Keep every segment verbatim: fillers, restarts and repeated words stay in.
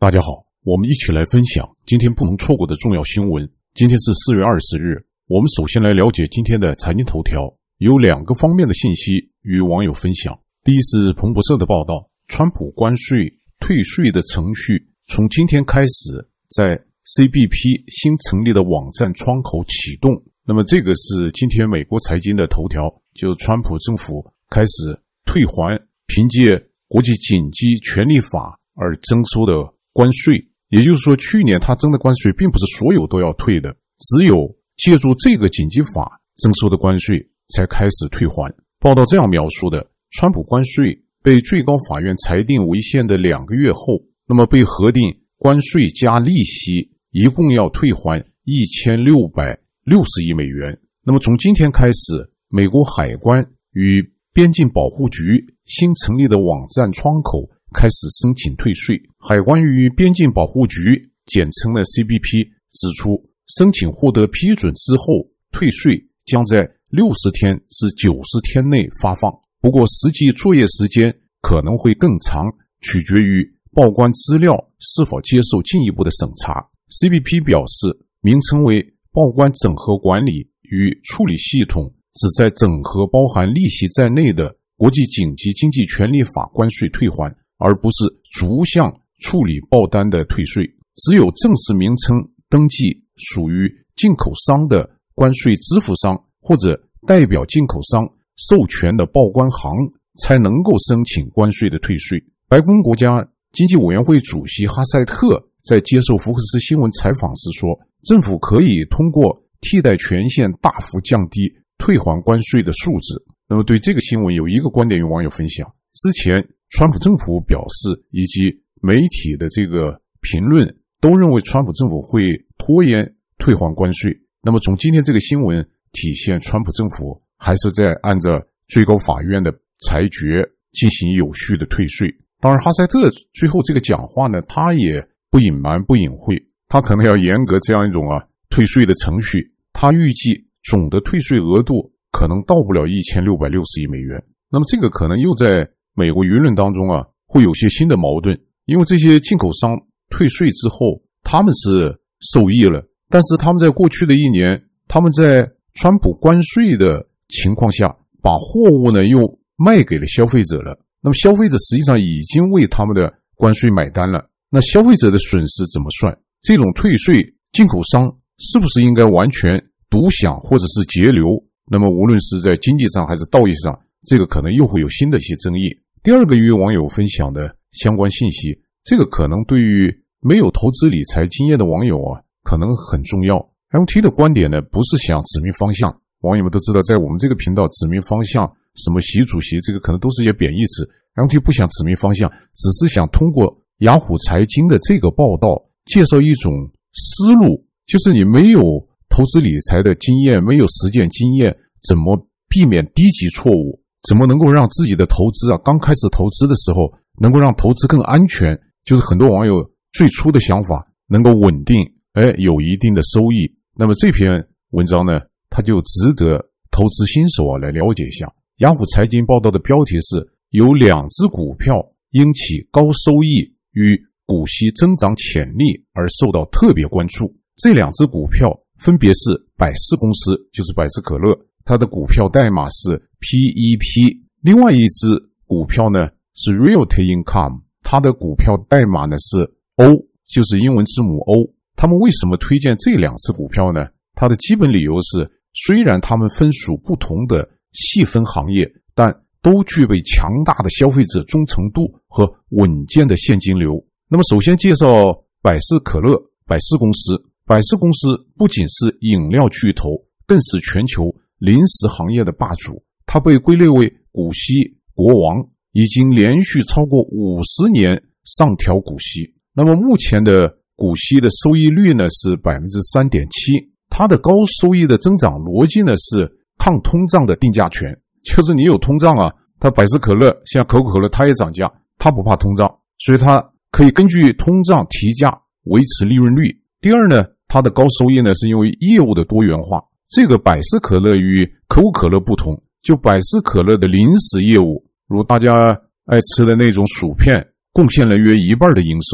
大家好，我们一起来分享今天不能错过的重要新闻。今天是四月二十日，我们首先来了解今天的财经头条，有两个方面的信息与网友分享。第一是彭博社的报道，川普关税退税的程序从今天开始在 C B P 新成立的网站窗口启动。那么这个是今天美国财经的头条，就川普政府开始退还凭借国际紧急权利法而征收的关税，也就是说去年他征的关税并不是所有都要退的，只有借助这个紧急法征收的关税才开始退还。报道这样描述的，川普关税被最高法院裁定违宪的两个月后，那么被核定关税加利息一共要退还一千六百六十亿美元。那么从今天开始，美国海关与边境保护局新成立的网站窗口开始申请退税。海关与边境保护局简称的 C B P 指出，申请获得批准之后，退税将在六十天至九十天内发放，不过实际作业时间可能会更长，取决于报关资料是否接受进一步的审查。 C B P 表示，名称为报关整合管理与处理系统，旨在整合包含利息在内的国际紧急经济权利法关税退还，而不是逐项处理报单的退税。只有正式名称登记属于进口商的关税支付商或者代表进口商授权的报关行才能够申请关税的退税。白宫国家经济委员会主席哈塞特在接受福克斯新闻采访时说，政府可以通过替代权限大幅降低退还关税的数字。那么对这个新闻有一个观点与网友分享，之前川普政府表示以及媒体的这个评论都认为川普政府会拖延退还关税，那么从今天这个新闻体现川普政府还是在按照最高法院的裁决进行有序的退税。当然哈塞特最后这个讲话呢，他也不隐瞒不隐晦，他可能要严格这样一种啊退税的程序。他预计总的退税额度可能到不了一千六百六十亿美元。那么这个可能又在美国舆论当中啊会有些新的矛盾，因为这些进口商退税之后他们是受益了，但是他们在过去的一年，他们在川普关税的情况下把货物呢又卖给了消费者了，那么消费者实际上已经为他们的关税买单了，那消费者的损失怎么算？这种退税进口商是不是应该完全独享或者是节流？那么无论是在经济上还是道义上，这个可能又会有新的一些争议。第二个与网友分享的相关信息，这个可能对于没有投资理财经验的网友啊可能很重要。 M T 的观点呢不是想指明方向，网友们都知道在我们这个频道指明方向什么习主席，这个可能都是一些贬义词。 M T 不想指明方向，只是想通过雅虎财经的这个报道介绍一种思路，就是你没有投资理财的经验，没有实践经验，怎么避免低级错误，怎么能够让自己的投资啊刚开始投资的时候能够让投资更安全，就是很多网友最初的想法能够稳定，哎，有一定的收益。那么这篇文章呢，它就值得投资新手啊来了解一下。雅虎财经报道的标题是有两只股票因其高收益与股息增长潜力而受到特别关注。这两只股票分别是百事公司，就是百事可乐，它的股票代码是 P E P， 另外一只股票呢是 Realty Income， 它的股票代码呢是 O， 就是英文字母 O。 他们为什么推荐这两只股票呢？它的基本理由是，虽然它们分属不同的细分行业，但都具备强大的消费者忠诚度和稳健的现金流。那么首先介绍百事可乐，百事公司。百事公司不仅是饮料巨头，更是全球零食行业的霸主，它被归类为股息国王，已经连续超过五十年上调股息。那么目前的股息的收益率呢是 百分之三点七， 它的高收益的增长逻辑呢是抗通胀的定价权，就是你有通胀啊，它百事可乐像可口可乐它也涨价，它不怕通胀，所以它可以根据通胀提价维持利润率。第二呢，它的高收益呢是因为业务的多元化。这个百事可乐与可口可乐不同，就百事可乐的零食业务，如大家爱吃的那种薯片，贡献了约一半的营收。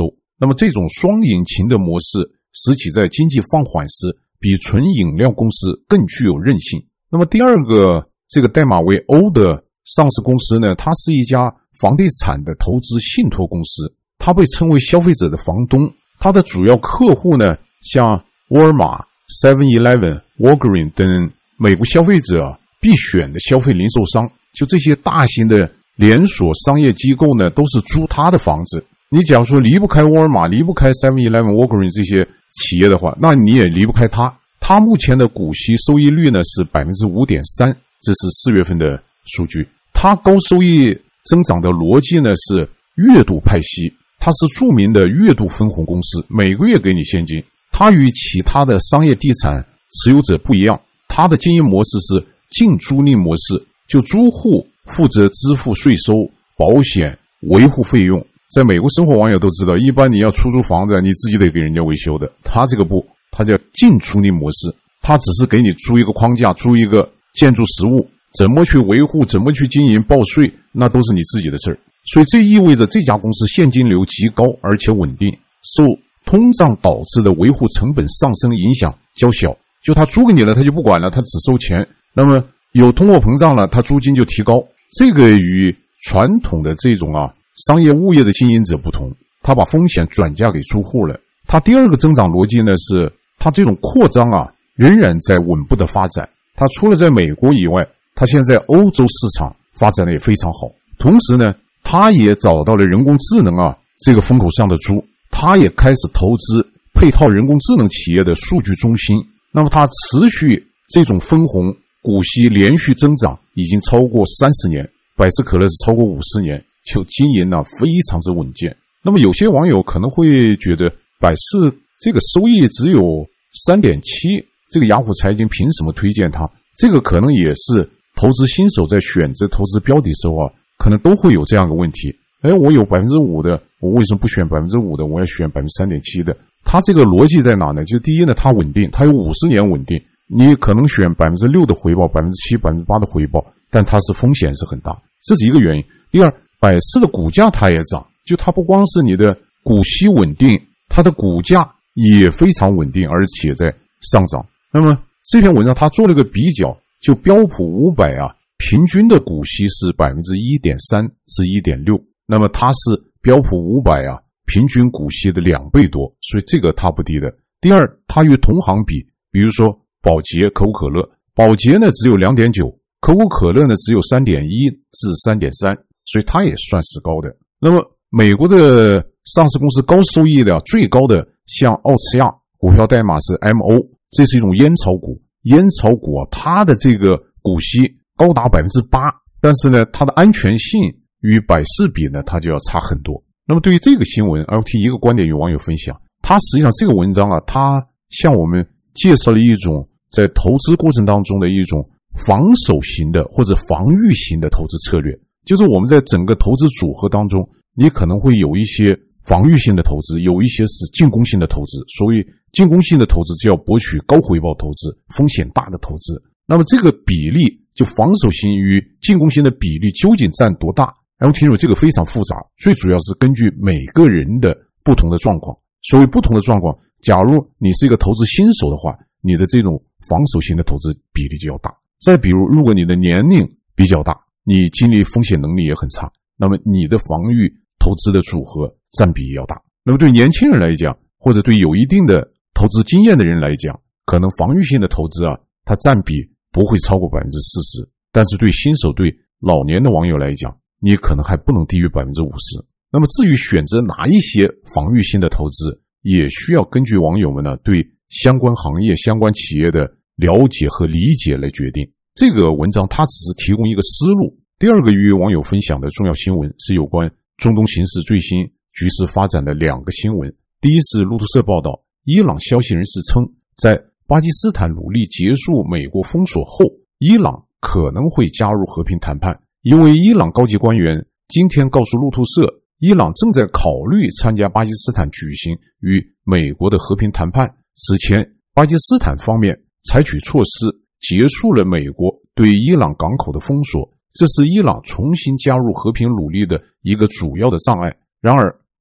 那么这种双引擎的模式使其在经济放缓时比纯饮料公司更具有韧性。那么第二个这个代码为 O 的上市公司呢，它是一家房地产的投资信托公司，它被称为消费者的房东。它的主要客户呢，像沃尔玛、seven eleven、Walgreens 等美国消费者必选的消费零售商，就这些大型的连锁商业机构呢，都是租他的房子。你假如说离不开沃尔玛，离不开 seven eleven、Walgreens 这些企业的话，那你也离不开它。它目前的股息收益率呢是 百分之五点三， 这是四月份的数据。它高收益增长的逻辑呢是月度派息，它是著名的月度分红公司，每个月给你现金。它与其他的商业地产持有者不一样，它的经营模式是净租赁模式，就租户负责支付税收、保险、维护费用。在美国生活网友都知道，一般你要出租房子，你自己得给人家维修的。他这个不，他叫净租赁模式，他只是给你租一个框架，租一个建筑实物，怎么去维护，怎么去经营，报税，那都是你自己的事儿。所以这意味着这家公司现金流极高而且稳定，受通胀导致的维护成本上升影响较小。就他租给你了，他就不管了，他只收钱。那么有通货膨胀了，他租金就提高。这个与传统的这种啊商业物业的经营者不同，他把风险转嫁给租户了。他第二个增长逻辑呢是，他这种扩张啊仍然在稳步的发展。他除了在美国以外，他现在欧洲市场发展的也非常好。同时呢，他也找到了人工智能啊这个风口上的猪，他也开始投资配套人工智能企业的数据中心。那么他持续这种分红股息连续增长已经超过三十年，百事可乐是超过五十年，就经营呢非常之稳健。那么有些网友可能会觉得，百事这个收益只有 三点七， 这个雅虎财经凭什么推荐它？这个可能也是投资新手在选择投资标的时候啊，可能都会有这样的问题。哎，我有 百分之五 的，我为什么不选 百分之五 的，我要选 百分之三点七 的？它这个逻辑在哪呢？就是第一呢，它稳定，它有五十年稳定。你可能选 百分之六 的回报， 百分之七、百分之八 的回报，但它是风险是很大，这是一个原因。第二，百事的股价它也涨，就它不光是你的股息稳定，它的股价也非常稳定，而且在上涨。那么这篇文章它做了个比较，就标普五百啊，平均的股息是 百分之一点三 至 一点六， 那么它是标普五百啊平均股息的两倍多，所以这个它不低的。第二，它与同行比，比如说宝洁、可口可乐，宝洁呢只有 两点九， 可口可乐呢只有 三点一 至 三点三， 所以它也算是高的。那么美国的上市公司高收益的最高的像奥驰亚，股票代码是 M O， 这是一种烟草股。烟草股啊，它的这个股息高达 百分之八， 但是呢它的安全性与百事比呢它就要差很多。那么对于这个新闻 L T 一个观点与网友分享，它实际上这个文章啊，它向我们介绍了一种在投资过程当中的一种防守型的或者防御型的投资策略。就是我们在整个投资组合当中，你可能会有一些防御性的投资，有一些是进攻性的投资。所以进攻性的投资就要博取高回报投资，风险大的投资。那么这个比例，就防守型与进攻型的比例究竟占多大？然后听说这个非常复杂，最主要是根据每个人的不同的状况。所谓不同的状况，假如你是一个投资新手的话，你的这种防守型的投资比例就要大。再比如，如果你的年龄比较大，你经历风险能力也很差，那么你的防御投资的组合占比也要大。那么对年轻人来讲，或者对有一定的投资经验的人来讲，可能防御性的投资啊，它占比不会超过 百分之四十， 但是对新手对老年的网友来讲，你可能还不能低于 百分之五十。 那么至于选择哪一些防御性的投资，也需要根据网友们呢对相关行业相关企业的了解和理解来决定。这个文章它只是提供一个思路。第二个与网友分享的重要新闻是有关中东形势最新局势发展的两个新闻。第一是路透社报道，伊朗消息人士称，在巴基斯坦努力结束美国封锁后，伊朗可能会加入和平谈判。因为伊朗高级官员今天告诉路透社，伊朗正在考虑参加巴基斯坦举行与美国的和平谈判。此前，巴基斯坦方面采取措施结束了美国对伊朗港口的封锁，这是伊朗重新加入和平努力的一个主要的障碍。然而，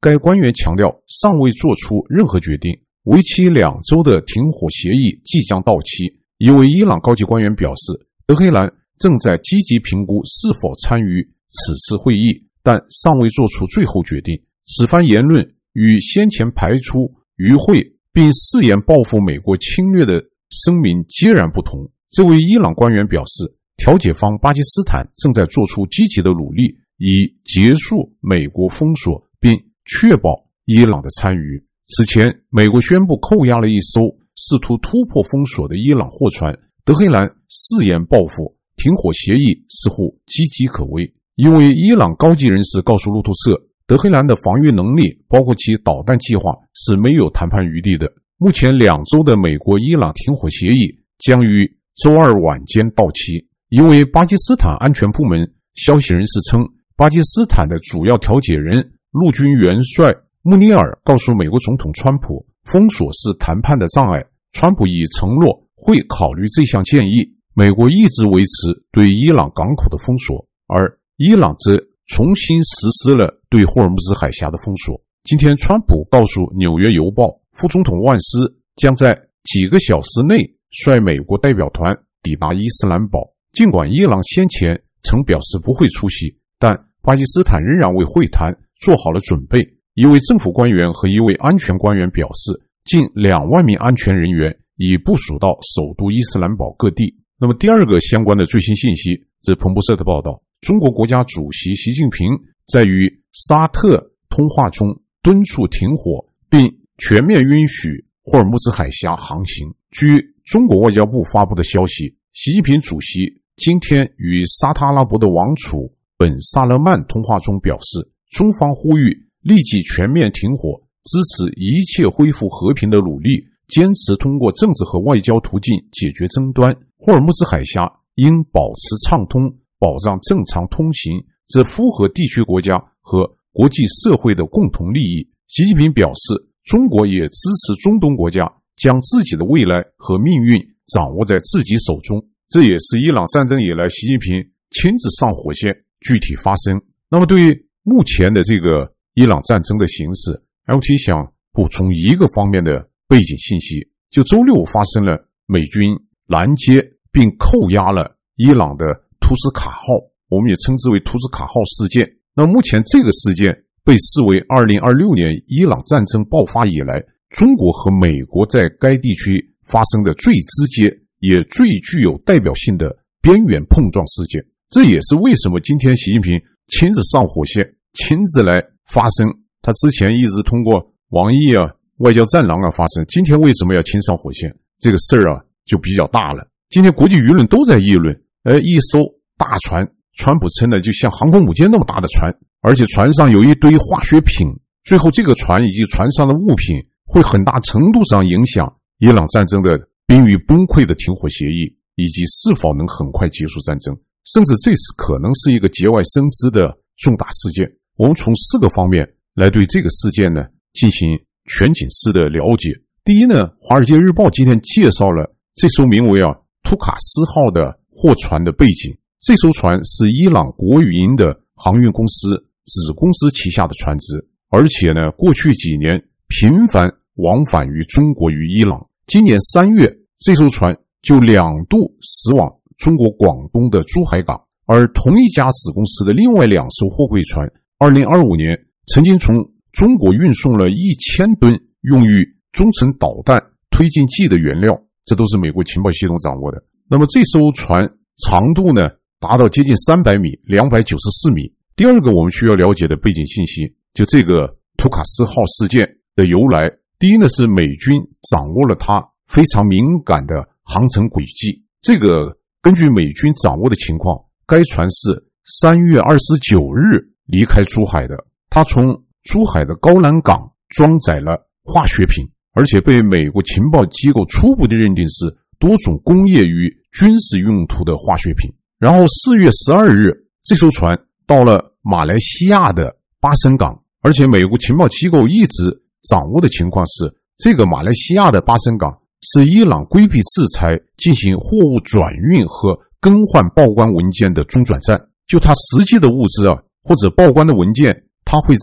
该官员强调尚未做出任何决定，为期两周的停火协议即将到期。一位伊朗高级官员表示，德黑兰正在积极评估是否参与此次会议，但尚未做出最后决定。此番言论与先前排出与会并誓言报复美国侵略的声明截然不同。这位伊朗官员表示，调解方巴基斯坦正在做出积极的努力，以结束美国封锁并确保伊朗的参与。此前，美国宣布扣押了一艘试图突破封锁的伊朗货船，德黑兰誓言报复，停火协议似乎岌岌可危。一位伊朗高级人士告诉路透社，德黑兰的防御能力，包括其导弹计划，是没有谈判余地的。目前两周的美国伊朗停火协议将于周二晚间到期。一位巴基斯坦安全部门消息人士称，巴基斯坦的主要调解人陆军元帅穆尼尔告诉美国总统川普，封锁是谈判的障碍。川普已承诺会考虑这项建议。美国一直维持对伊朗港口的封锁，而伊朗则重新实施了对霍尔木兹海峡的封锁。今天，川普告诉《纽约邮报》，副总统万斯将在几个小时内率美国代表团抵达伊斯兰堡。尽管伊朗先前曾表示不会出席，但巴基斯坦仍然为会谈做好了准备。一位政府官员和一位安全官员表示，近两万名安全人员已部署到首都伊斯兰堡各地。那么第二个相关的最新信息，自彭博社的报道，中国国家主席习近平在与沙特通话中敦促停火，并全面允许霍尔木兹海峡航行。据中国外交部发布的消息，习近平主席今天与沙特阿拉伯的王储本萨勒曼通话中表示，中方呼吁立即全面停火，支持一切恢复和平的努力，坚持通过政治和外交途径解决争端。霍尔木兹海峡应保持畅通，保障正常通行，这符合地区国家和国际社会的共同利益。习近平表示，中国也支持中东国家将自己的未来和命运掌握在自己手中。这也是伊朗战争以来习近平亲自上火线具体发生。那么对于目前的这个伊朗战争的形势， L T 想补充一个方面的背景信息，就周六发生了美军拦截并扣押了伊朗的图斯卡号，我们也称之为图斯卡号事件。那目前这个事件被视为二零二六年伊朗战争爆发以来，中国和美国在该地区发生的最直接也最具有代表性的边缘碰撞事件。这也是为什么今天习近平亲自上火线，亲自来发声。他之前一直通过王毅啊、外交战狼啊发声，今天为什么要亲上火线？这个事儿啊就比较大了。今天国际舆论都在议论，呃，一艘大船，川普称的就像航空母舰那么大的船，而且船上有一堆化学品，最后这个船以及船上的物品会很大程度上影响伊朗战争的濒于崩溃的停火协议，以及是否能很快结束战争，甚至这是可能是一个节外生枝的重大事件。我们从四个方面来对这个事件呢进行全景式的了解。第一呢，华尔街日报今天介绍了这艘名为啊图卡斯号的货船的背景。这艘船是伊朗国营的航运公司子公司旗下的船只，而且呢过去几年频繁往返于中国与伊朗。今年三月，这艘船就两度驶往中国广东的珠海港，而同一家子公司的另外两艘货柜船二零二五年曾经从中国运送了一千吨用于中程导弹推进剂的原料，这都是美国情报系统掌握的。那么这艘船长度呢达到接近三百米，两百九十四米。第二个我们需要了解的背景信息，就这个图卡斯号事件的由来。第一呢是美军掌握了它非常敏感的航程轨迹。这个根据美军掌握的情况，该船是三月二十九日离开珠海的，它从珠海的高栏港装载了化学品，而且被美国情报机构初步的认定是多种工业与军事用途的化学品。然后四月十二日，这艘船到了马来西亚的巴生港，而且美国情报机构一直掌握的情况是，这个马来西亚的巴生港是伊朗规避制裁进行货物转运和更换报关文件的中转站。就它实际的物资啊，或者报关的文件，它会在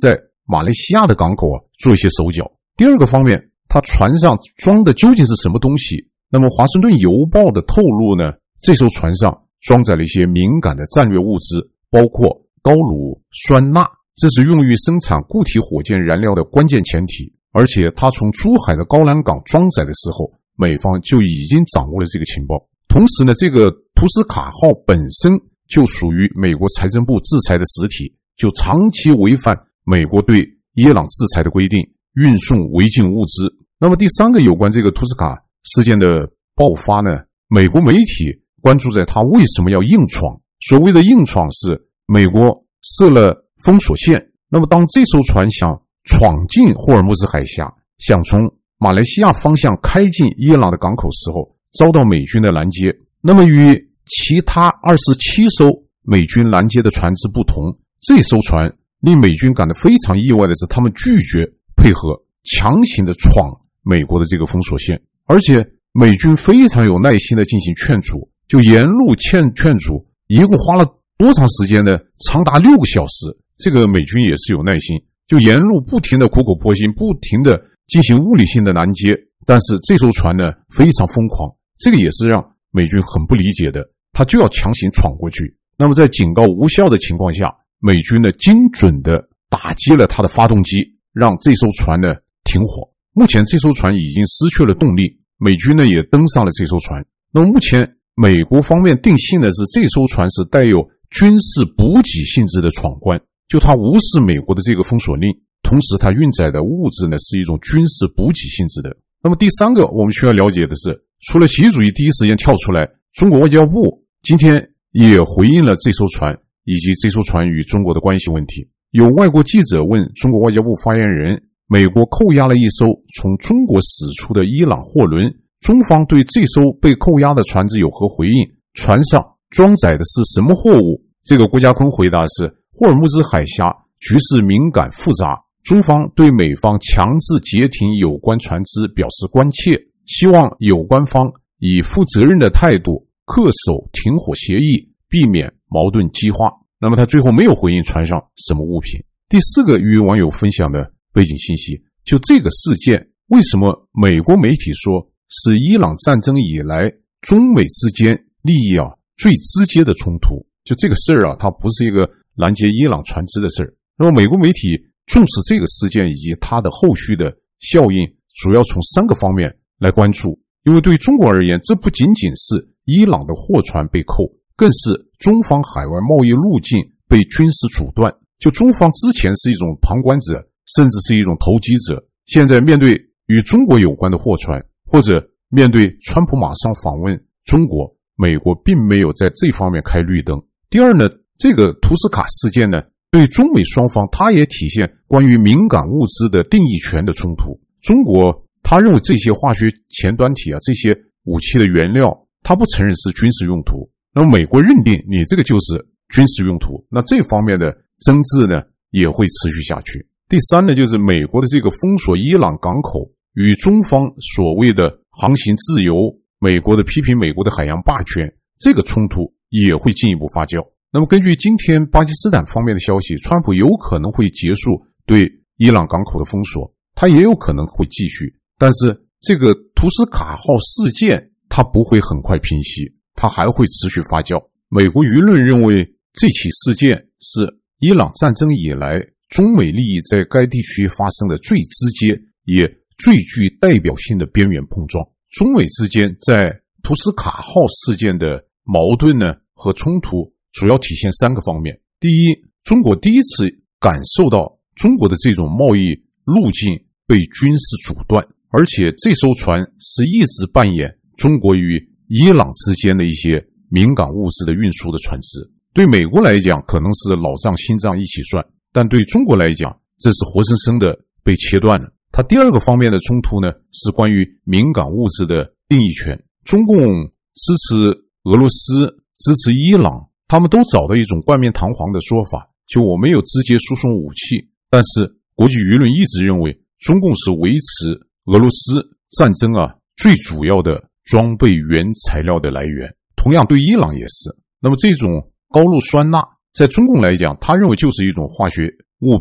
马来西亚的港口啊做一些手脚。第二个方面，他船上装的究竟是什么东西？那么华盛顿邮报的透露呢，这艘船上装载了一些敏感的战略物资，包括高乳酸钠，这是用于生产固体火箭燃料的关键前提。而且他从珠海的高栏港装载的时候，美方就已经掌握了这个情报。同时呢，这个图斯卡号本身就属于美国财政部制裁的实体，就长期违反美国对伊朗制裁的规定，运送违禁物资。那么第三个有关这个图斯卡事件的爆发呢，美国媒体关注在他为什么要硬闯。所谓的硬闯是美国设了封锁线，那么当这艘船想闯进霍尔木兹海峡，想从马来西亚方向开进伊朗的港口时候，遭到美军的拦截。那么与其他二十七艘美军拦截的船只不同，这艘船令美军感到非常意外的是，他们拒绝配合，强行的闯美国的这个封锁线，而且美军非常有耐心的进行劝阻，就沿路劝劝阻，一共花了多长时间呢？长达六个小时。这个美军也是有耐心，就沿路不停的苦口婆心，不停的进行物理性的拦截。但是这艘船呢非常疯狂，这个也是让美军很不理解的，他就要强行闯过去。那么在警告无效的情况下，美军呢精准的打击了他的发动机，让这艘船呢停火。目前这艘船已经失去了动力，美军呢也登上了这艘船。那么目前美国方面定性的是这艘船是带有军事补给性质的闯关，就它无视美国的这个封锁令，同时它运载的物质呢是一种军事补给性质的。那么第三个我们需要了解的是，除了习主席第一时间跳出来，中国外交部今天也回应了这艘船以及这艘船与中国的关系问题。有外国记者问中国外交部发言人，美国扣押了一艘从中国驶出的伊朗货轮，中方对这艘被扣押的船只有何回应？船上装载的是什么货物？这个郭家坤回答是，霍尔木兹海峡局势敏感复杂，中方对美方强制截停有关船只表示关切，希望有关方以负责任的态度恪守停火协议，避免矛盾激化。那么他最后没有回应船上什么物品。第四个与网友分享的背景信息，就这个事件为什么美国媒体说是伊朗战争以来中美之间利益啊最直接的冲突？就这个事儿啊，它不是一个拦截伊朗船只的事儿。那么美国媒体重视这个事件以及它的后续的效应，主要从三个方面来关注。因为对中国而言，这不仅仅是伊朗的货船被扣，更是中方海外贸易路径被军事阻断。就中方之前是一种旁观者，甚至是一种投机者，现在面对与中国有关的货船，或者面对川普马上访问中国，美国并没有在这方面开绿灯。第二呢，这个图斯卡事件呢，对中美双方它也体现关于敏感物资的定义权的冲突。中国他认为这些化学前端体啊，这些武器的原料，他不承认是军事用途，那么美国认定你这个就是军事用途，那这方面的争执呢也会持续下去。第三呢，就是美国的这个封锁伊朗港口与中方所谓的航行自由，美国的批评美国的海洋霸权，这个冲突也会进一步发酵。那么根据今天巴基斯坦方面的消息，川普有可能会结束对伊朗港口的封锁，他也有可能会继续，但是这个图斯卡号事件它不会很快平息，它还会持续发酵。美国舆论认为这起事件是伊朗战争以来中美利益在该地区发生的最直接也最具代表性的边缘碰撞。中美之间在图斯卡号事件的矛盾呢和冲突主要体现三个方面。第一，中国第一次感受到中国的这种贸易路径被军事阻断，而且这艘船是一直扮演中国与伊朗之间的一些敏感物质的运输的船只。对美国来讲可能是老账新账一起算，但对中国来讲这是活生生的被切断了。它第二个方面的冲突呢是关于敏感物质的定义权。中共支持俄罗斯，支持伊朗，他们都找到一种冠冕堂皇的说法，就我没有直接输送武器，但是国际舆论一直认为中共是维持俄罗斯战争啊最主要的装备原材料的来源，同样对伊朗也是。那么这种高氯酸钠在中共来讲，他认为就是一种化学物品，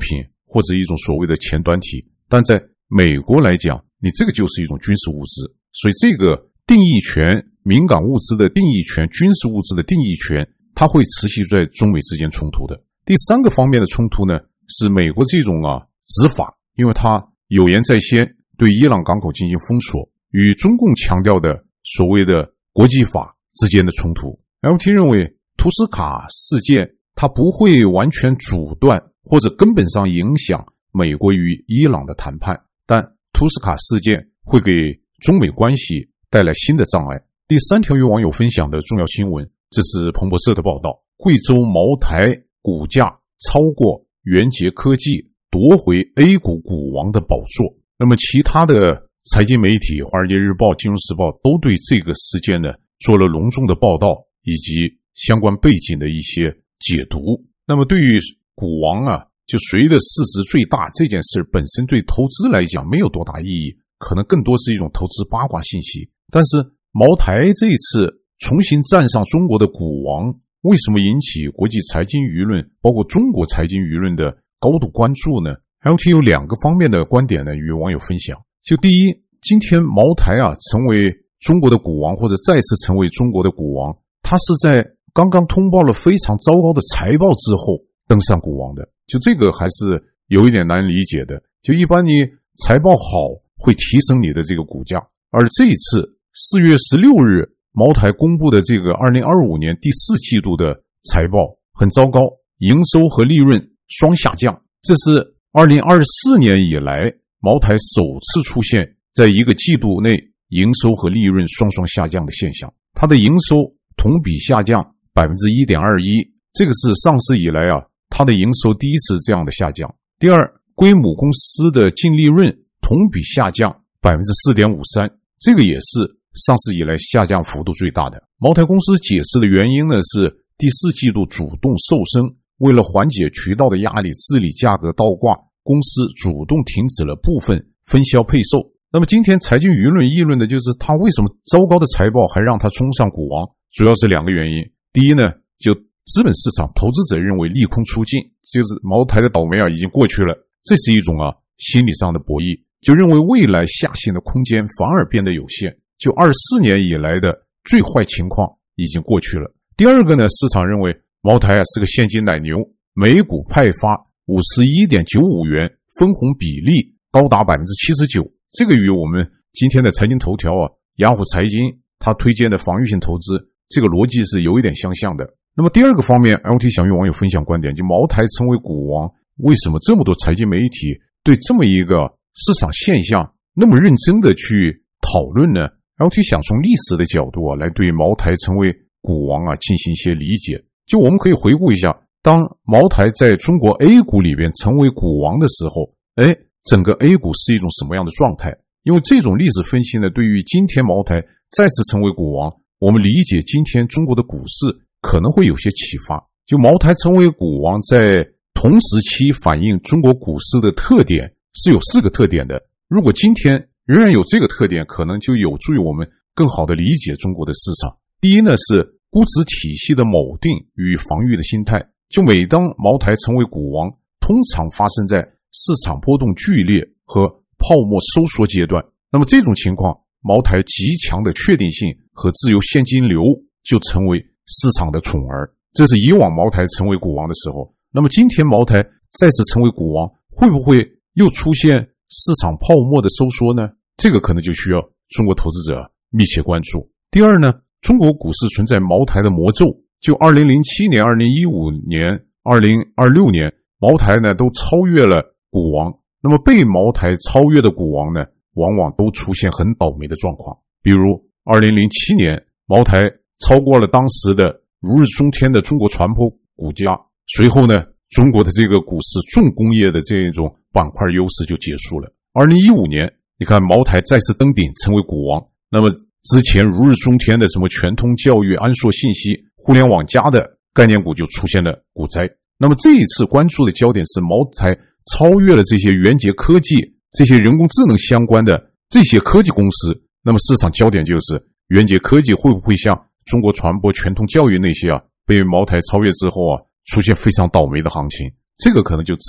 或者一种所谓的前端体，但在美国来讲，你这个就是一种军事物资，所以这个定义权，敏感物资的定义权，军事物资的定义权，它会持续在中美之间冲突的。第三个方面的冲突呢，是美国这种啊执法，因为它有言在先，对伊朗港口进行封锁，与中共强调的所谓的国际法之间的冲突。L T 认为图斯卡事件它不会完全阻断或者根本上影响美国与伊朗的谈判，但图斯卡事件会给中美关系带来新的障碍。第三条与网友分享的重要新闻，这是彭博社的报道，贵州茅台股价超过元捷科技，夺回 A 股股王的宝座。那么其他的财经媒体华尔街日报、金融时报都对这个事件呢做了隆重的报道以及相关背景的一些解读。那么对于股王啊，就谁的市值最大这件事本身对投资来讲没有多大意义，可能更多是一种投资八卦信息。但是茅台这一次重新站上中国的股王，为什么引起国际财经舆论包括中国财经舆论的高度关注呢？ L T 有两个方面的观点呢与网友分享。就第一，今天茅台啊成为中国的股王，或者再次成为中国的股王，它是在刚刚通报了非常糟糕的财报之后登上股王的，就这个还是有一点难理解的。就一般你财报好会提升你的这个股价，而这一次四月十六日茅台公布的这个二零二五年第四季度的财报很糟糕，营收和利润双下降，这是二零二四年以来茅台首次出现在一个季度内营收和利润双双下降的现象。它的营收同比下降 百分之一点二一， 这个是上市以来啊它的营收第一次这样的下降。第二，归母公司的净利润同比下降 百分之四点五三， 这个也是上市以来下降幅度最大的。茅台公司解释的原因呢是第四季度主动瘦身，为了缓解渠道的压力，治理价格倒挂，公司主动停止了部分分销配售。那么今天财经舆论议论的就是他为什么糟糕的财报还让他冲上股王，主要是两个原因。第一呢，就资本市场投资者认为利空出尽，就是茅台的倒霉啊已经过去了，这是一种啊心理上的博弈，就认为未来下行的空间反而变得有限，就二四年以来的最坏情况已经过去了。第二个呢，市场认为茅台啊是个现金奶牛，每股派发 五十一点九五元，分红比例高达 百分之七十九， 这个与我们今天的财经头条啊雅虎财经他推荐的防御性投资这个逻辑是有一点相像的。那么第二个方面 L T 想与网友分享观点，就茅台成为股王，为什么这么多财经媒体对这么一个市场现象那么认真的去讨论呢？ L T 想从历史的角度啊来对茅台成为股王啊进行一些理解。就我们可以回顾一下，当茅台在中国 A 股里边成为股王的时候，哎，整个 A 股是一种什么样的状态？因为这种历史分析呢，对于今天茅台再次成为股王，我们理解今天中国的股市可能会有些启发。就茅台成为股王在同时期反映中国股市的特点是有四个特点的，如果今天仍然有这个特点，可能就有助于我们更好的理解中国的市场。第一呢，是估值体系的锚定与防御的心态。就每当茅台成为股王，通常发生在市场波动剧烈和泡沫收缩阶段，那么这种情况，茅台极强的确定性和自由现金流就成为市场的宠儿，这是以往茅台成为股王的时候。那么今天茅台再次成为股王，会不会又出现市场泡沫的收缩呢？这个可能就需要中国投资者密切关注。第二呢，中国股市存在茅台的魔咒，就二零零七年、二零一五年、二零二六年，茅台呢都超越了股王，那么被茅台超越的股王呢，往往都出现很倒霉的状况。比如二零零七年，茅台超过了当时的如日中天的中国船舶股价，随后呢，中国的这个股市重工业的这种板块优势就结束了。二零一五年，你看茅台再次登顶成为股王，那么之前如日中天的什么全通教育、安硕信息、互联网加的概念股就出现了股灾。那么这一次关注的焦点是茅台超越了这些元捷科技、这些人工智能相关的这些科技公司，那么市场焦点就是元捷科技会不会像中国传播、全通教育那些啊，被茅台超越之后啊，出现非常倒霉的行情，这个可能就值得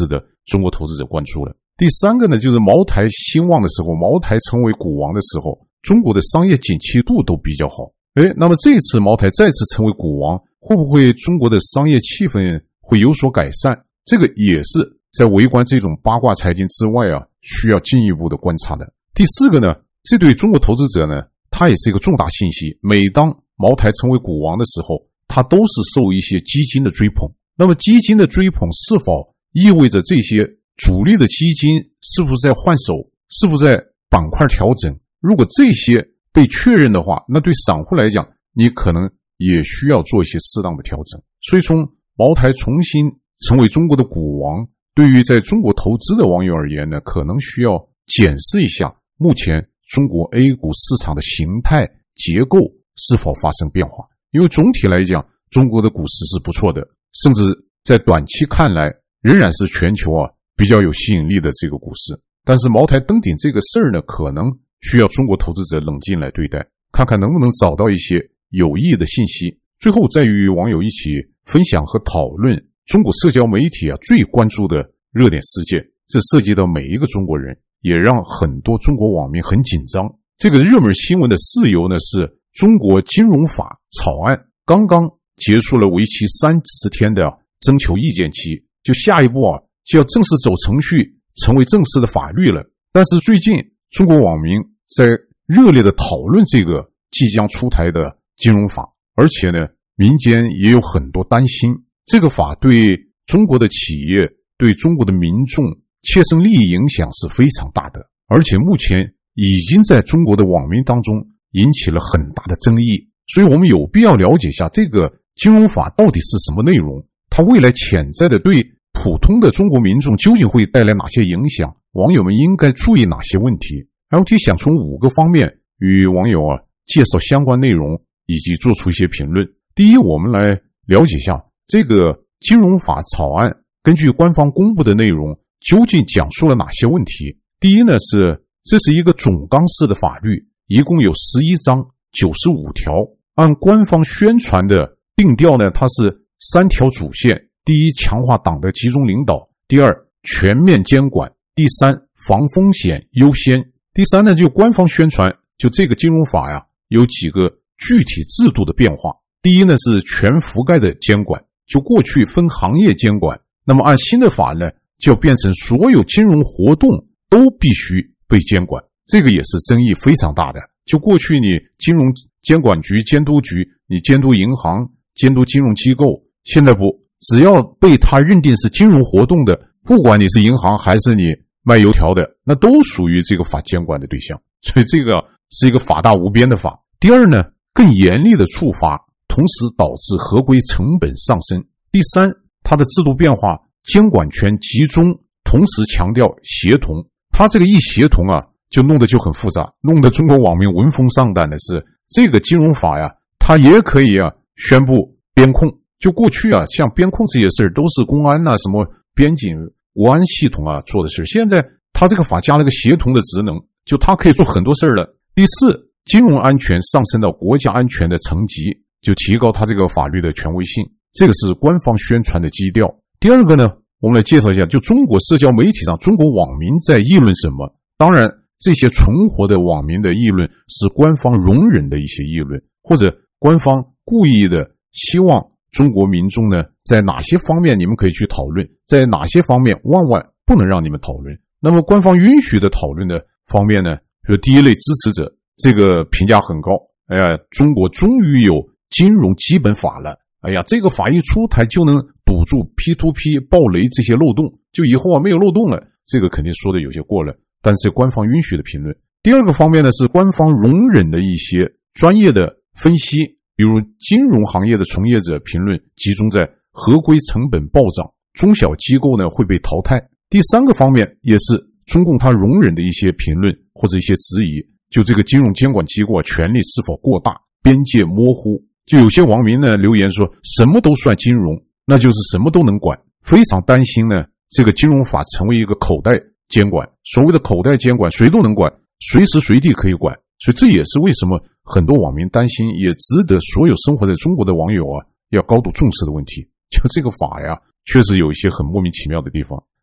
中国投资者关注了。第三个呢，就是茅台兴旺的时候，茅台成为股王的时候，中国的商业景气度都比较好。诶，那么这次茅台再次成为股王，会不会中国的商业气氛会有所改善？这个也是在围观这种八卦财经之外啊，需要进一步的观察的。第四个呢，这对中国投资者呢，它也是一个重大信息。每当茅台成为股王的时候，它都是受一些基金的追捧。那么基金的追捧是否意味着这些主力的基金是否在换手，是否在板块调整？如果这些被确认的话，那对散户来讲，你可能也需要做一些适当的调整。所以从茅台重新成为中国的股王，对于在中国投资的网友而言呢，可能需要检视一下目前中国 A 股市场的形态结构是否发生变化。因为总体来讲，中国的股市是不错的，甚至在短期看来仍然是全球啊比较有吸引力的这个股市。但是茅台登顶这个事儿呢，可能需要中国投资者冷静来对待，看看能不能找到一些有益的信息。最后再与网友一起分享和讨论中国社交媒体啊最关注的热点事件，这涉及到每一个中国人，也让很多中国网民很紧张。这个热门新闻的事由呢，是中国金融法草案刚刚结束了为期三十天的征求意见期，就下一步啊就要正式走程序，成为正式的法律了。但是最近中国网民在热烈的讨论这个即将出台的金融法，而且呢，民间也有很多担心，这个法对中国的企业、对中国的民众切身利益影响是非常大的，而且目前已经在中国的网民当中引起了很大的争议。所以我们有必要了解一下这个金融法到底是什么内容，它未来潜在的对普通的中国民众究竟会带来哪些影响，网友们应该注意哪些问题。L T 想从五个方面与网友啊介绍相关内容，以及做出一些评论。第一，我们来了解一下这个金融法草案根据官方公布的内容究竟讲述了哪些问题。第一呢，是这是一个总纲式的法律，一共有十一章九十五条，按官方宣传的定调呢，它是三条主线。第一，强化党的集中领导；第二，全面监管；第三，防风险优先。第三呢，就官方宣传，就这个金融法呀，有几个具体制度的变化。第一呢，是全覆盖的监管，就过去分行业监管，那么按新的法呢，就变成所有金融活动都必须被监管，这个也是争议非常大的。就过去你金融监管局、监督局，你监督银行、监督金融机构，现在不，只要被他认定是金融活动的，不管你是银行还是你卖油条的，那都属于这个法监管的对象。所以这个是一个法大无边的法。第二呢，更严厉的处罚，同时导致合规成本上升。第三，它的制度变化，监管权集中，同时强调协同。它这个一协同啊，就弄得就很复杂，弄得中国网民闻风丧胆的是，这个金融法呀，它也可以啊宣布边控。就过去啊，像边控这些事儿都是公安啊、什么边境国安系统啊做的事，现在它这个法加了个协同的职能，就它可以做很多事儿了。第四，金融安全上升到国家安全的层级，就提高它这个法律的权威性，这个是官方宣传的基调。第二个呢，我们来介绍一下，就中国社交媒体上中国网民在议论什么。当然这些存活的网民的议论是官方容忍的一些议论，或者官方故意的希望中国民众呢，在哪些方面你们可以去讨论，在哪些方面万万不能让你们讨论。那么官方允许的讨论的方面呢，比如第一类支持者，这个评价很高。哎呀，中国终于有金融基本法了。哎呀，这个法一出台就能堵住 P to P 暴雷这些漏洞，就以后啊没有漏洞了。这个肯定说的有些过了，但是官方允许的评论。第二个方面呢，是官方容忍的一些专业的分析，比如金融行业的从业者评论集中在合规成本暴涨，中小机构呢会被淘汰。第三个方面也是中共它容忍的一些评论或者一些质疑，就这个金融监管机构权力是否过大，边界模糊。就有些网民呢留言说，什么都算金融，那就是什么都能管，非常担心呢这个金融法成为一个口袋监管。所谓的口袋监管，谁都能管，随时随地可以管。所以这也是为什么很多网民担心，也值得所有生活在中国的网友啊要高度重视的问题。就这个法呀，确实有一些很莫名其妙的地方。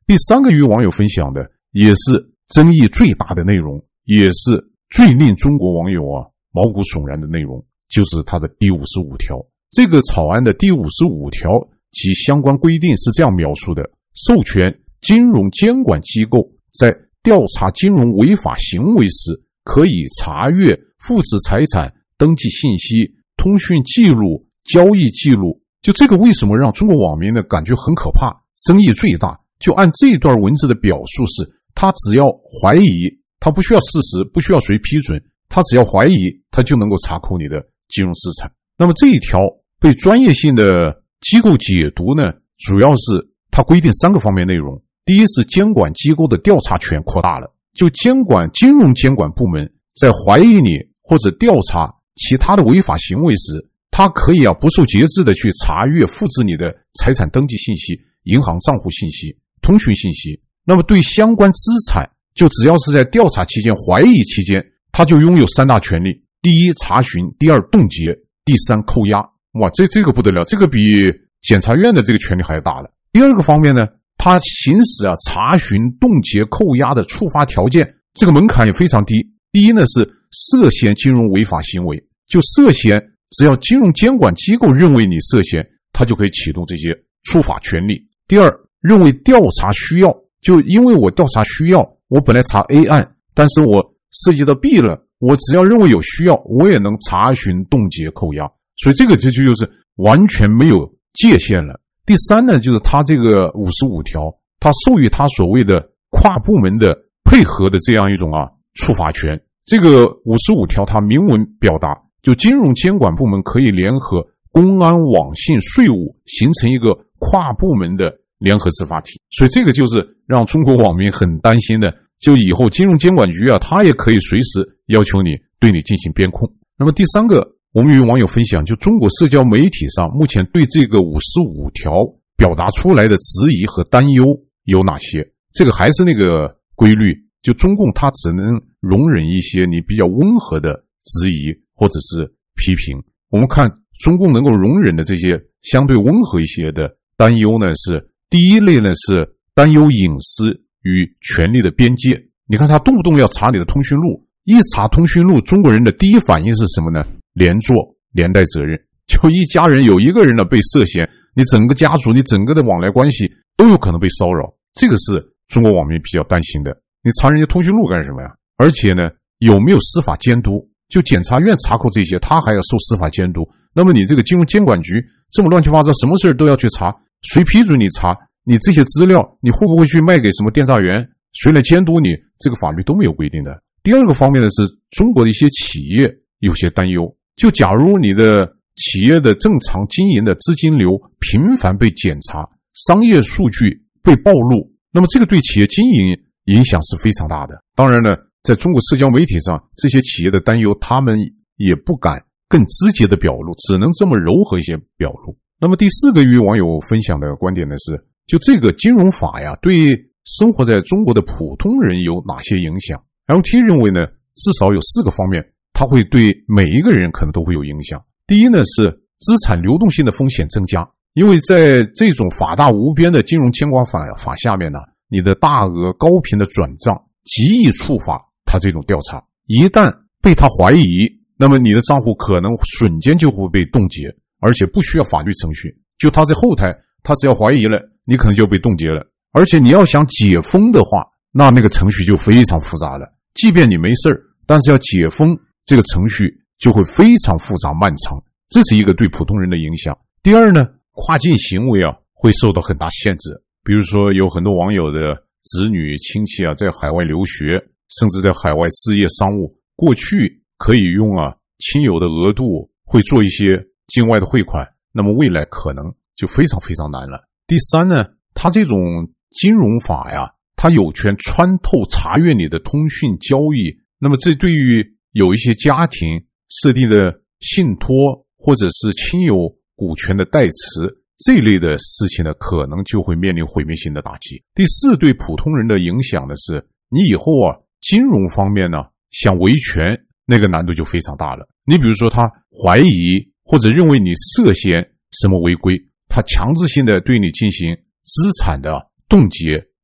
第三个与网友分享的也是争议最大的内容，也是最令中国网友啊毛骨悚然的内容，就是它的第五十五条。这个草案的第五十五条及相关规定是这样描述的：授权金融监管机构在调查金融违法行为时，可以查阅复制财产登记信息、通讯记录、交易记录。就这个为什么让中国网民呢感觉很可怕，争议最大？就按这段文字的表述是，他只要怀疑，他不需要事实，不需要谁批准，他只要怀疑，他就能够查扣你的金融资产。那么这一条被专业性的机构解读呢，主要是它规定三个方面内容。第一是监管机构的调查权扩大了，就监管金融监管部门在怀疑你或者调查其他的违法行为时，它可以啊不受节制的去查阅复制你的财产登记信息、银行账户信息、通讯信息。那么对相关资产，就只要是在调查期间、怀疑期间，它就拥有三大权利：第一查询，第二冻结，第三扣押。哇，这这个不得了，这个比检察院的这个权利还大了。第二个方面呢，它行使啊查询、冻结、扣押的触发条件，这个门槛也非常低。第一呢是涉嫌金融违法行为，就涉嫌，只要金融监管机构认为你涉嫌，它就可以启动这些触法权利。第二，认为调查需要，就因为我调查需要，我本来查 A 案，但是我涉及到 B 了，我只要认为有需要，我也能查询、冻结、扣押。所以这个就就是完全没有界限了。第三呢，就是他这个五十五条，他授予他所谓的跨部门的配合的这样一种啊处罚权。这个五十五条它明文表达，就金融监管部门可以联合公安、网信、税务，形成一个跨部门的联合执法体。所以这个就是让中国网民很担心的，就以后金融监管局啊，他也可以随时要求你对你进行监控。那么第三个，我们与网友分享，就中国社交媒体上目前对这个五十五条表达出来的质疑和担忧有哪些？这个还是那个规律，就中共它只能容忍一些你比较温和的质疑或者是批评。我们看中共能够容忍的这些相对温和一些的担忧呢，是第一类呢是担忧隐私与权利的边界。你看他动不动要查你的通讯录，一查通讯录，中国人的第一反应是什么呢？连坐连带责任，就一家人有一个人呢被涉嫌，你整个家族、你整个的往来关系都有可能被骚扰，这个是中国网民比较担心的。你查人家通讯录干什么呀？而且呢，有没有司法监督？就检察院查扣这些，他还要受司法监督。那么你这个金融监管局这么乱七八糟，什么事都要去查，谁批准你查？你这些资料你会不会去卖给什么电诈员？谁来监督你？这个法律都没有规定的。第二个方面呢，是中国的一些企业有些担忧。就假如你的企业的正常经营的资金流频繁被检查，商业数据被暴露，那么这个对企业经营影响是非常大的。当然呢，在中国社交媒体上，这些企业的担忧他们也不敢更直接的表露，只能这么柔和一些表露。那么第四个与网友分享的观点呢是，就这个金融法呀，对生活在中国的普通人有哪些影响？ L T 认为呢，至少有四个方面，它会对每一个人可能都会有影响。第一呢，是资产流动性的风险增加，因为在这种法大无边的金融监管法法下面呢，你的大额高频的转账极易触发他这种调查，一旦被他怀疑，那么你的账户可能瞬间就会被冻结，而且不需要法律程序，就他在后台，他只要怀疑了，你可能就被冻结了。而且你要想解封的话，那那个程序就非常复杂了，即便你没事儿，但是要解封这个程序就会非常复杂漫长，这是一个对普通人的影响。第二呢，跨境行为啊会受到很大限制，比如说有很多网友的子女亲戚啊在海外留学，甚至在海外事业商务，过去可以用啊亲友的额度会做一些境外的汇款，那么未来可能就非常非常难了。第三呢，它这种金融法呀，它有权穿透查阅你的通讯交易，那么这对于有一些家庭设定的信托或者是亲友股权的代持这一类的事情呢，可能就会面临毁灭性的打击。第四，对普通人的影响的是，你以后啊金融方面呢想维权，那个难度就非常大了。你比如说他怀疑或者认为你涉嫌什么违规，他强制性的对你进行资产的冻结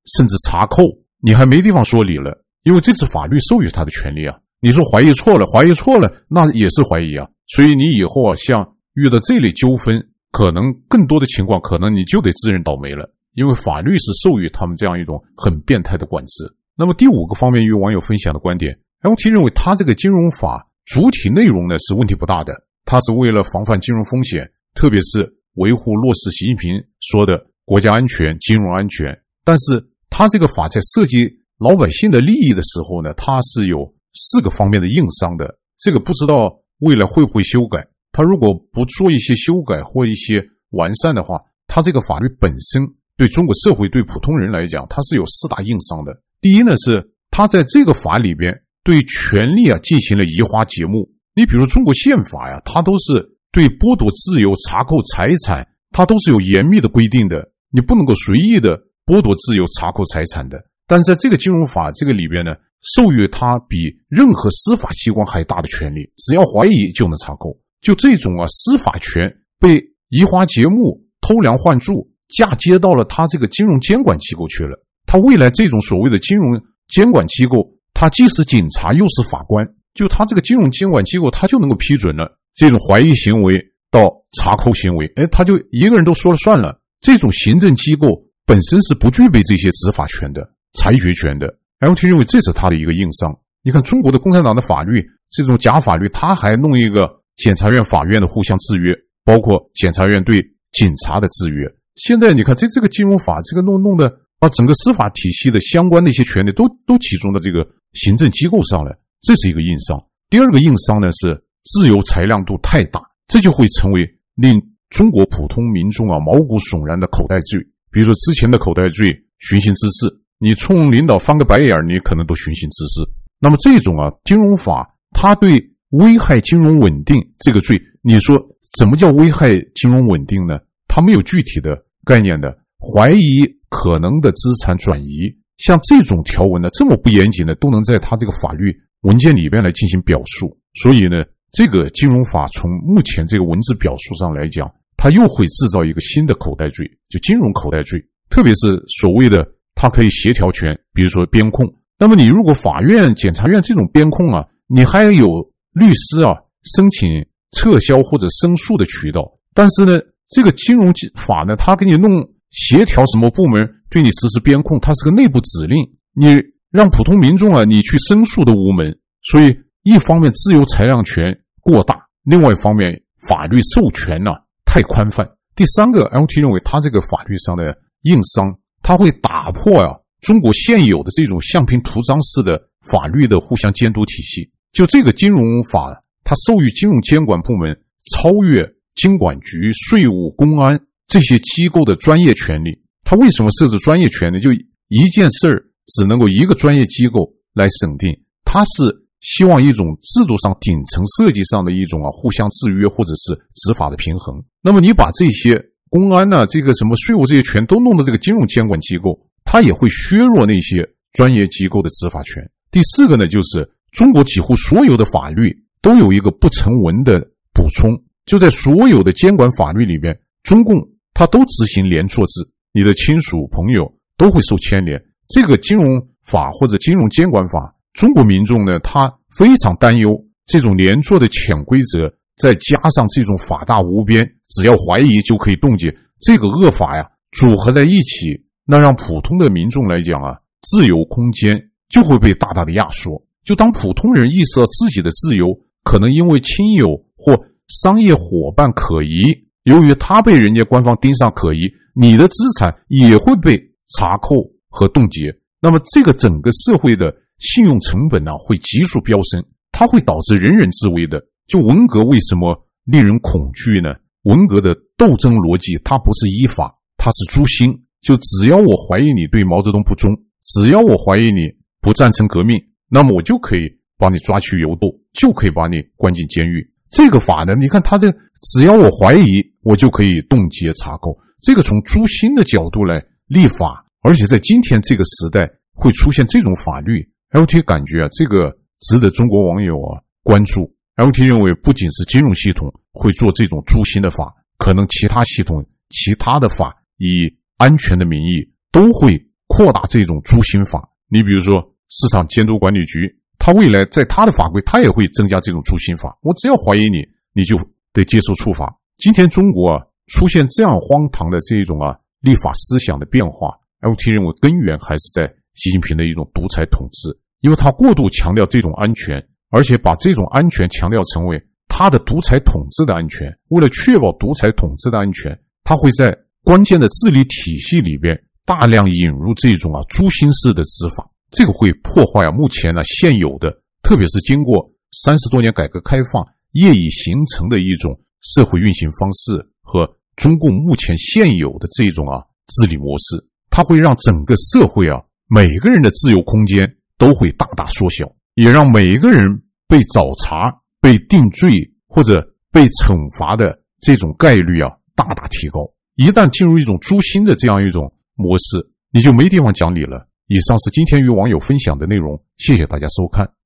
甚至查扣，你还没地方说理了，因为这是法律授予他的权利啊。你说怀疑错了，怀疑错了，那也是怀疑啊。所以你以后啊，像遇到这类纠纷，可能更多的情况，可能你就得自认倒霉了，因为法律是授予他们这样一种很变态的管制。那么第五个方面，与网友分享的观点 ，L T 认为他这个金融法主体内容呢是问题不大的，它是为了防范金融风险，特别是维护落实习近平说的国家安全、金融安全。但是他这个法在涉及老百姓的利益的时候呢，它是有四个方面的硬伤的，这个不知道未来会不会修改。他如果不做一些修改或一些完善的话，他这个法律本身对中国社会对普通人来讲，它是有四大硬伤的。第一呢，是他在这个法里边对权利啊进行了移花接木。你比如中国宪法呀，它都是对剥夺自由、查扣财产，它都是有严密的规定的，你不能够随意的剥夺自由、查扣财产的。但是在这个金融法这个里边呢，授予他比任何司法机关还大的权利，只要怀疑就能查扣。就这种啊，司法权被移花接木、偷梁换柱，嫁接到了他这个金融监管机构去了。他未来这种所谓的金融监管机构，他既是警察又是法官，就他这个金融监管机构，他就能够批准了这种怀疑行为到查扣行为，哎，他就一个人都说了算了。这种行政机构本身是不具备这些执法权的、裁决权的。L T 认为这是他的一个硬伤。你看中国的共产党的法律，这种假法律，他还弄一个检察院、法院的互相制约，包括检察院对警察的制约。现在你看这这个金融法，这个弄弄的把整个司法体系的相关的一些权利都都集中到这个行政机构上了，这是一个硬伤。第二个硬伤呢是自由裁量度太大，这就会成为令中国普通民众啊毛骨悚然的口袋罪。比如说之前的口袋罪，寻衅滋事，你冲领导翻个白眼，你可能都寻衅滋事。那么这种啊金融法，它对危害金融稳定这个罪，你说怎么叫危害金融稳定呢？它没有具体的概念的，怀疑可能的资产转移，像这种条文呢，这么不严谨的都能在它这个法律文件里边来进行表述。所以呢，这个金融法从目前这个文字表述上来讲，它又会制造一个新的口袋罪，就金融口袋罪。特别是所谓的它可以协调权，比如说边控。那么你如果法院、检察院这种边控啊，你还有律师啊申请撤销或者申诉的渠道。但是呢，这个金融法呢，它给你弄协调什么部门对你实施边控，它是个内部指令，你让普通民众啊你去申诉的无门。所以一方面自由裁量权过大，另外一方面法律授权呢、啊、太宽泛。第三个 L T 认为它这个法律上的硬伤，它会打破啊中国现有的这种橡皮图章式的法律的互相监督体系。就这个金融法，它授予金融监管部门超越金管局、税务、公安这些机构的专业权利。它为什么设置专业权呢？就一件事儿只能够一个专业机构来审定，它是希望一种制度上顶层设计上的一种啊互相制约或者是执法的平衡。那么你把这些公安呢、啊、这个什么税务这些权都弄到这个金融监管机构，它也会削弱那些专业机构的执法权。第四个呢，就是中国几乎所有的法律都有一个不成文的补充，就在所有的监管法律里边，中共它都执行连坐制，你的亲属朋友都会受牵连。这个金融法或者金融监管法，中国民众呢，他非常担忧这种连坐的潜规则，再加上这种法大无边，只要怀疑就可以冻结，这个恶法呀组合在一起，那让普通的民众来讲啊，自由空间就会被大大的压缩。就当普通人意识到自己的自由可能因为亲友或商业伙伴可疑，由于他被人家官方盯上可疑，你的资产也会被查扣和冻结。那么这个整个社会的信用成本呢、啊、会急速飙升，它会导致人人自危的。就文革为什么令人恐惧呢？文革的斗争逻辑，它不是依法，它是诛心。就只要我怀疑你对毛泽东不忠，只要我怀疑你不赞成革命，那么我就可以把你抓去游斗，就可以把你关进监狱。这个法呢，你看它的只要我怀疑，我就可以冻结查扣。这个从诛心的角度来立法，而且在今天这个时代会出现这种法律， L T 感觉啊，这个值得中国网友啊关注。 L T 认为不仅是金融系统会做这种诛心的法，可能其他系统其他的法以安全的名义都会扩大这种诛心法。你比如说市场监督管理局，它未来在它的法规，它也会增加这种诛心法。我只要怀疑你，你就得接受处罚。今天中国啊出现这样荒唐的这种啊立法思想的变化 ，L T 认为根源还是在习近平的一种独裁统治，因为他过度强调这种安全，而且把这种安全强调成为他的独裁统治的安全。为了确保独裁统治的安全，他会在关键的治理体系里边大量引入这种啊诛心式的执法，这个会破坏啊目前呢、啊、现有的，特别是经过三十多年改革开放业已形成的一种社会运行方式和中共目前现有的这种啊治理模式，它会让整个社会啊每个人的自由空间都会大大缩小，也让每一个人被找茬、被定罪或者被惩罚的这种概率啊大大提高。一旦进入一种诛心的这样一种模式，你就没地方讲理了。以上是今天与网友分享的内容，谢谢大家收看。